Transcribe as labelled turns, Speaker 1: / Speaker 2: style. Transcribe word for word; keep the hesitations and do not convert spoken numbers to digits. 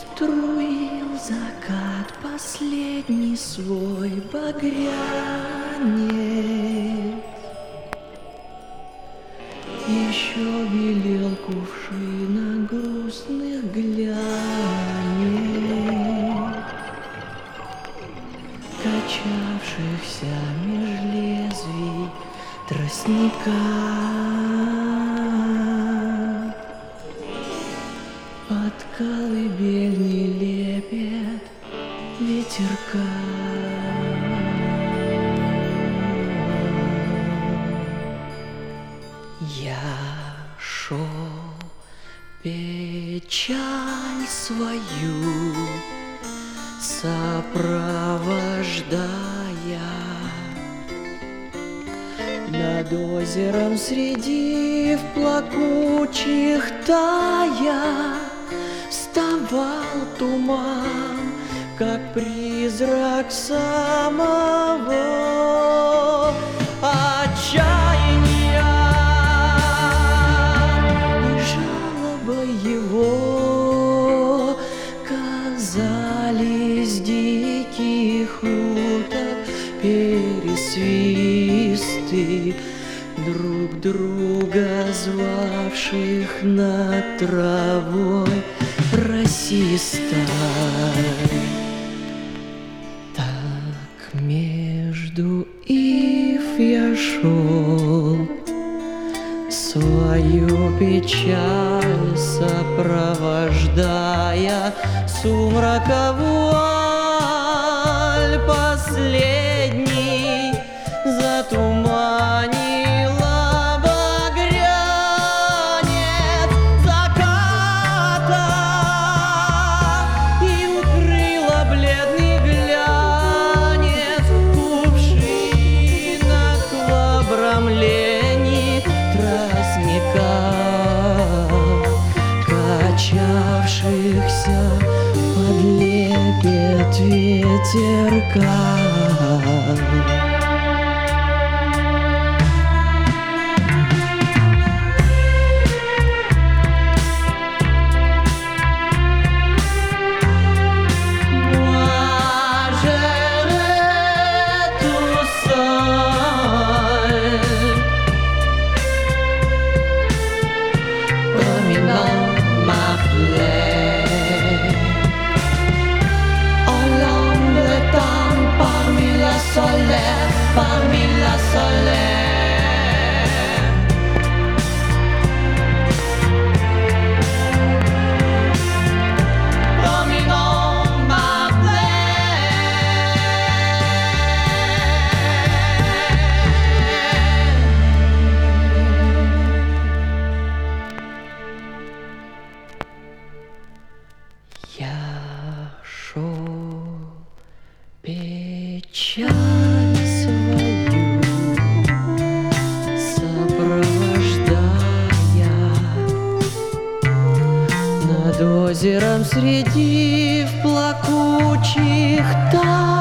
Speaker 1: Струил закат последний свой багрянец, еще белел кувшина грустных глянец, качавшихся меж лезвий тростника. Под колыбельный лепет ветерка. Я шел печаль свою сопровождая, над озером среди в плакучих тая вставал туман, как призрак самого отчаяния, и жалоба его казались диких уток пересвисты, друг друга звавших над травой расистой. Так между ив я шел, свою печаль сопровождая, сумрака вуаль последний затуманила багрянец заката и укрыла бледный глянец кувшинок в обрамлении тростника, качавшихся под лепет ветерка.
Speaker 2: Parmi la solaire, dominant ma plaie.
Speaker 1: Я шел печаль свою сопровождая, над озером среди в плакучих тайн